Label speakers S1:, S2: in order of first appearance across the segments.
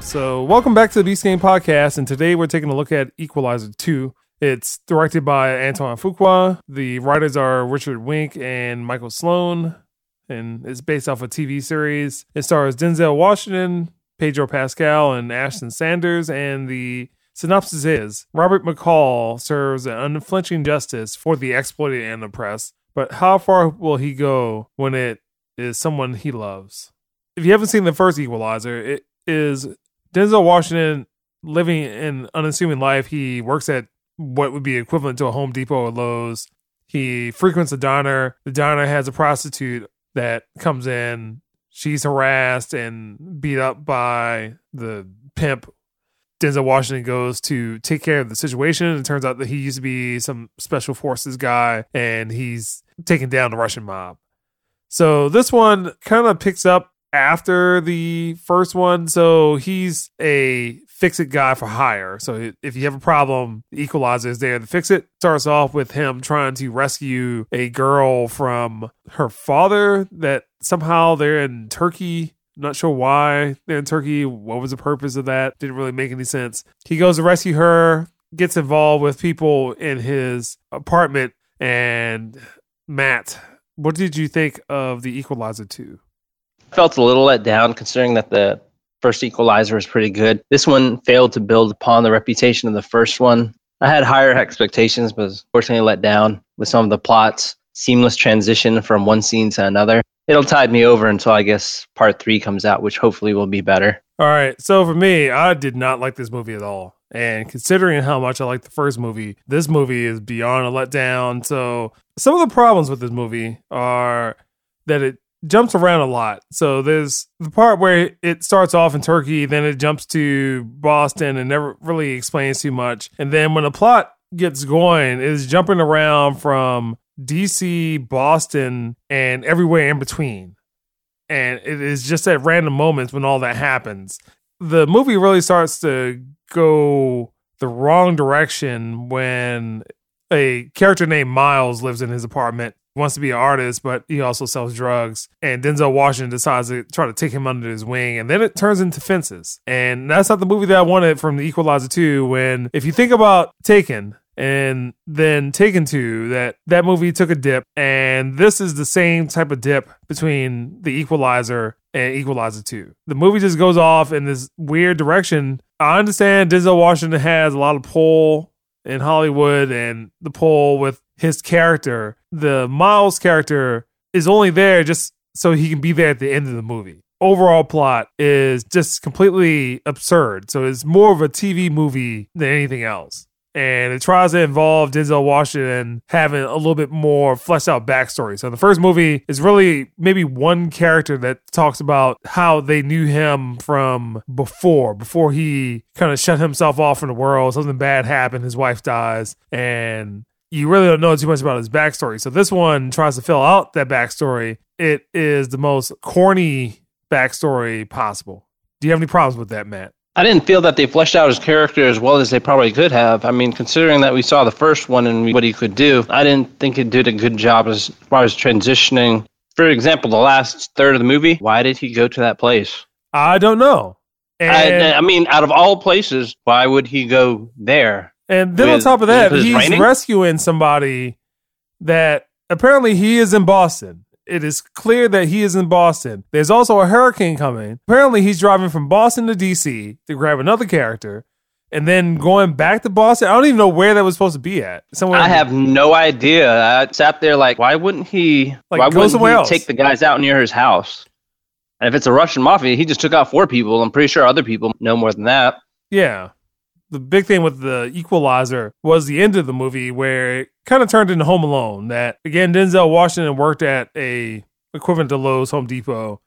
S1: So, welcome back to the Beast Game Podcast, and today we're taking a look at Equalizer 2. It's directed by Antoine Fuqua. The writers are Richard Wink and Michael Sloan, and it's based off a TV series. It stars Denzel Washington, Pedro Pascal, and Ashton Sanders, and the synopsis is, Robert McCall serves an unflinching justice for the exploited and oppressed, but how far will he go when it is someone he loves? If you haven't seen the first Equalizer, it is Denzel Washington living an unassuming life. He works at what would be equivalent to a Home Depot or Lowe's. He frequents a diner. The diner has a prostitute that comes in. She's harassed and beat up by the pimp. Denzel Washington goes to take care of the situation. It turns out that he used to be some special forces guy, and he's taking down the Russian mob. So this one kind of picks up after the first one. So he's a fix-it guy for hire. So if you have a problem, the Equalizer is there to fix it. Starts off with him trying to rescue a girl from her father that somehow they're in Turkey. Not sure why they're in Turkey. What was the purpose of that? Didn't really make any sense. He goes to rescue her, gets involved with people in his apartment. And Matt, what did you think of the Equalizer 2?
S2: I felt a little let down considering that the first Equalizer was pretty good. This one failed to build upon the reputation of the first one. I had higher expectations, but was fortunately let down with some of the plots. Seamless transition from one scene to another. It'll tide me over until I guess part 3 comes out, which hopefully will be better.
S1: All right. So for me, I did not like this movie at all. And considering how much I liked the first movie, this movie is beyond a letdown. So some of the problems with this movie are that it jumps around a lot. So there's the part where it starts off in Turkey, then it jumps to Boston and never really explains too much. And then when the plot gets going, it's jumping around from DC, Boston, and everywhere in between. And it is just at random moments when all that happens. The movie really starts to go the wrong direction when a character named Miles lives in his apartment. Wants to be an artist, but he also sells drugs. And Denzel Washington decides to try to take him under his wing. And then it turns into Fences. And that's not the movie that I wanted from the Equalizer 2. When, if you think about Taken and then Taken 2, that movie took a dip. And this is the same type of dip between the Equalizer and Equalizer 2. The movie just goes off in this weird direction. I understand Denzel Washington has a lot of pull in Hollywood and the pull with his character. The Miles character is only there just so he can be there at the end of the movie. Overall plot is just completely absurd. So it's more of a TV movie than anything else. And it tries to involve Denzel Washington having a little bit more fleshed out backstory. So the first movie is really maybe one character that talks about how they knew him from before he kind of shut himself off from the world. Something bad happened. His wife dies. And you really don't know too much about his backstory. So this one tries to fill out that backstory. It is the most corny backstory possible. Do you have any problems with that, Matt?
S2: I didn't feel that they fleshed out his character as well as they probably could have. I mean, considering that we saw the first one and what he could do, I didn't think it did a good job as far as transitioning. For example, the last third of the movie, why did he go to that place?
S1: I don't know.
S2: I mean, out of all places, why would he go there?
S1: And then on top of that, he's rescuing somebody that apparently he is in Boston. It is clear that he is in Boston. There's also a hurricane coming. Apparently, he's driving from Boston to DC to grab another character and then going back to Boston. I don't even know where that was supposed to be at. Somewhere
S2: I have no idea. I sat there like, why wouldn't he take the guys out near his house? And if it's a Russian mafia, he just took out 4 people. I'm pretty sure other people know more than that.
S1: Yeah. The big thing with the Equalizer was the end of the movie where it kind of turned into Home Alone. That, again, Denzel Washington worked at a equivalent to Lowe's, Home Depot,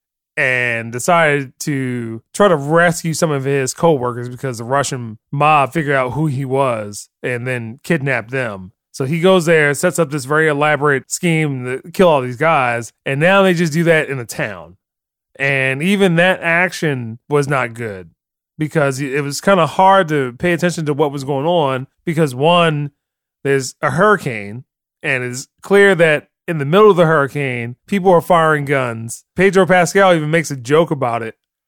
S1: and decided to try to rescue some of his co-workers because the Russian mob figured out who he was and then kidnapped them. So he goes there, sets up this very elaborate scheme to kill all these guys, and now they just do that in a town. And even that action was not good, because it was kind of hard to pay attention to what was going on because, one, there's a hurricane, and it's clear that in the middle of the hurricane, people are firing guns. Pedro Pascal even makes a joke about it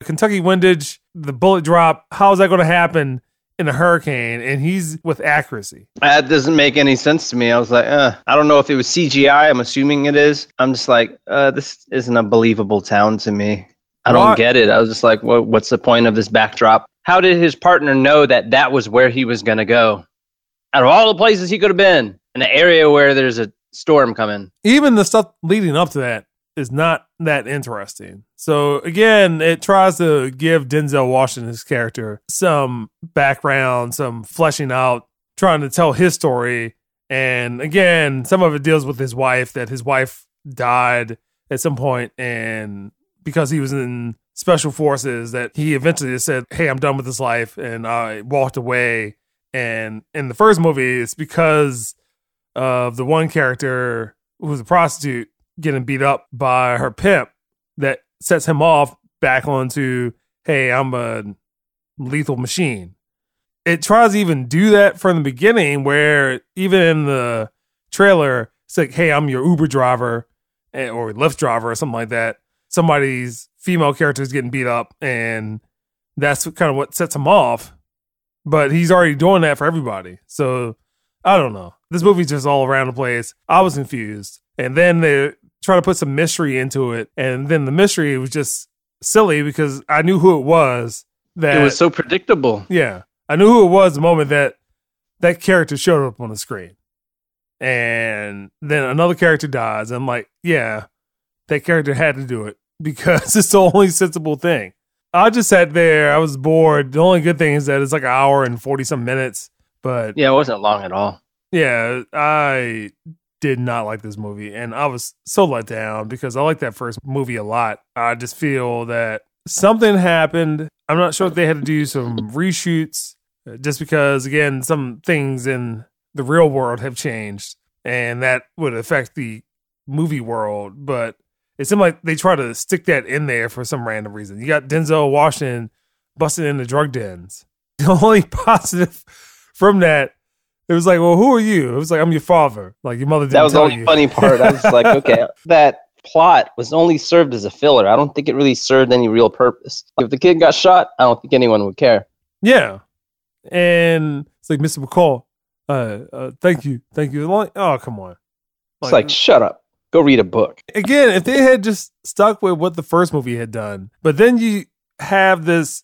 S1: Kentucky windage, the bullet drop, how is that going to happen in a hurricane? And he's with accuracy.
S2: That doesn't make any sense to me. I was like, I don't know if it was CGI. I'm assuming it is. I'm just like, this isn't a believable town to me. I don't get it. I was just like, what's the point of this backdrop? How did his partner know that that was where he was going to go? Out of all the places he could have been, in an area where there's a storm coming.
S1: Even the stuff leading up to that is not that interesting. So again, it tries to give Denzel Washington's character some background, some fleshing out, trying to tell his story. And again, some of it deals with his wife, that his wife died at some point, and because he was in special forces, that he eventually just said, hey, I'm done with this life, and I walked away. And in the first movie, it's because of the one character who was a prostitute getting beat up by her pimp that sets him off back onto, hey, I'm a lethal machine. It tries to even do that from the beginning, where even in the trailer, it's like, hey, I'm your Uber driver or Lyft driver or something like that. Somebody's female character is getting beat up, and that's kind of what sets him off. But he's already doing that for everybody. So I don't know. This movie's just all around the place. I was confused. And then they try to put some mystery into it. And then the mystery was just silly because I knew who it was. That
S2: it was so predictable.
S1: Yeah. I knew who it was the moment that that character showed up on the screen. And then another character dies. I'm like, yeah, that character had to do it because it's the only sensible thing. I just sat there. I was bored. The only good thing is that it's like an hour and 40-some minutes. But
S2: yeah, it wasn't long at all.
S1: Yeah, I did not like this movie. And I was so let down because I liked that first movie a lot. I just feel that something happened. I'm not sure if they had to do some reshoots just because, again, some things in the real world have changed. And that would affect the movie world. But it seemed like they try to stick that in there for some random reason. You got Denzel Washington busting into drug dens. The only positive from that, it was like, well, who are you? It was like, I'm your father. Like, your mother didn't tell you.
S2: That was the only funny part. I was like, okay, that plot was only served as a filler. I don't think it really served any real purpose. If the kid got shot, I don't think anyone would care.
S1: Yeah. And it's like, Mr. McCall, thank you. Thank you. Like, oh, come on.
S2: It's like, shut up. Go read a book.
S1: Again, if they had just stuck with what the first movie had done, but then you have this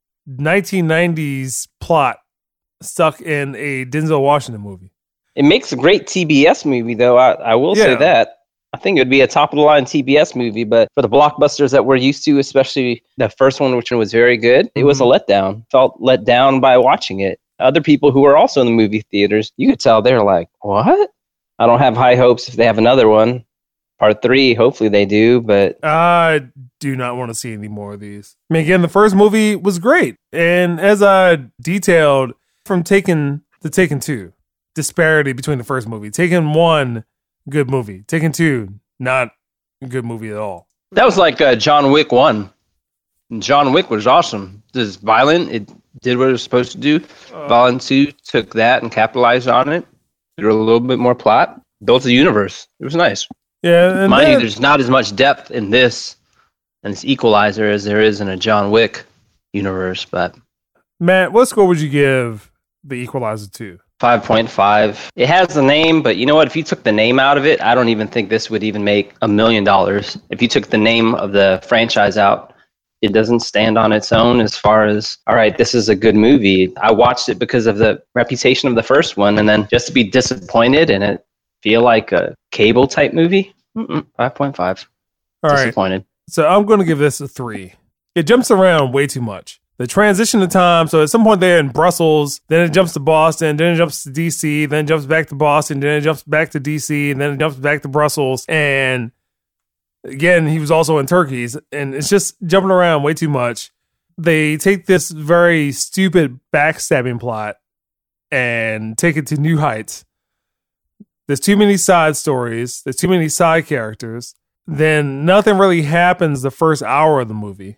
S1: 1990s plot stuck in a Denzel Washington movie.
S2: It makes a great TBS movie, though. I will say that. I think it would be a top-of-the-line TBS movie, but for the blockbusters that we're used to, especially the first one, which was very good, it was a letdown. Felt let down by watching it. Other people who were also in the movie theaters, you could tell they're like, what? I don't have high hopes if they have another one. Part 3, hopefully they do, but
S1: I do not want to see any more of these. I mean, again, the first movie was great. And as I detailed from Taken to Taken 2, disparity between the first movie. Taken 1, good movie. Taken 2, not a good movie at all.
S2: That was like John Wick 1. John Wick was awesome. It was violent. It did what it was supposed to do. Violent 2 took that and capitalized on it. Did a little bit more plot. Built a universe. It was nice.
S1: Yeah, and
S2: mind you, there's not as much depth in this and this Equalizer as there is in a John Wick universe. But
S1: Matt, what score would you give the Equalizer to?
S2: 5.5. It has the name, but you know what? If you took the name out of it, I don't even think this would even make $1 million. If you took the name of the franchise out, it doesn't stand on its own as far as, all right, this is a good movie. I watched it because of the reputation of the first one, and then just to be disappointed in it, feel like a cable type movie? 5.5.
S1: All
S2: disappointed.
S1: Right. So I'm going to give this a 3. It jumps around way too much. The transition of time, so at some point they're in Brussels, then it jumps to Boston, then it jumps to DC, then it jumps back to Boston, then it jumps back to DC, and then it jumps back to Brussels. And again, he was also in Turkey, and it's just jumping around way too much. They take this very stupid backstabbing plot and take it to new heights. There's too many side stories. There's too many side characters. Then nothing really happens the first hour of the movie.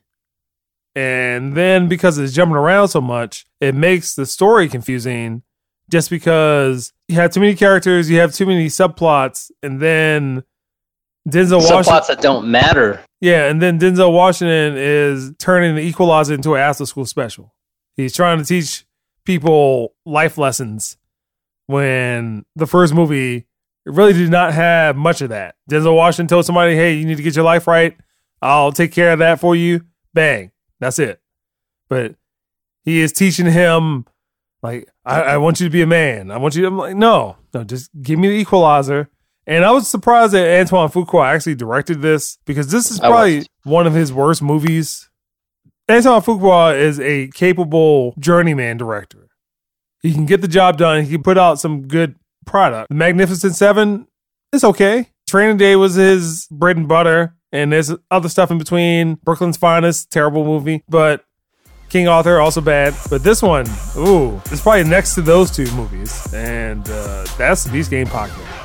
S1: And then because it's jumping around so much, it makes the story confusing just because you have too many characters, you have too many subplots, and then Denzel Washington...
S2: Subplots that don't matter.
S1: Yeah, and then Denzel Washington is turning The Equalizer into an after-school special. He's trying to teach people life lessons when the first movie really did not have much of that. Denzel Washington told somebody, hey, you need to get your life right. I'll take care of that for you. Bang. That's it. But he is teaching him, like, I want you to be a man. I want you to, I'm like, no, just give me The Equalizer. And I was surprised that Antoine Fuqua actually directed this, because this is probably one of his worst movies. Antoine Fuqua is a capable journeyman director. He can get the job done. He can put out some good product. The Magnificent Seven is okay. Training Day was his bread and butter. And there's other stuff in between. Brooklyn's Finest, terrible movie. But King Arthur, also bad. But this one, it's probably next to those two movies. And that's the Beast Game Podcast.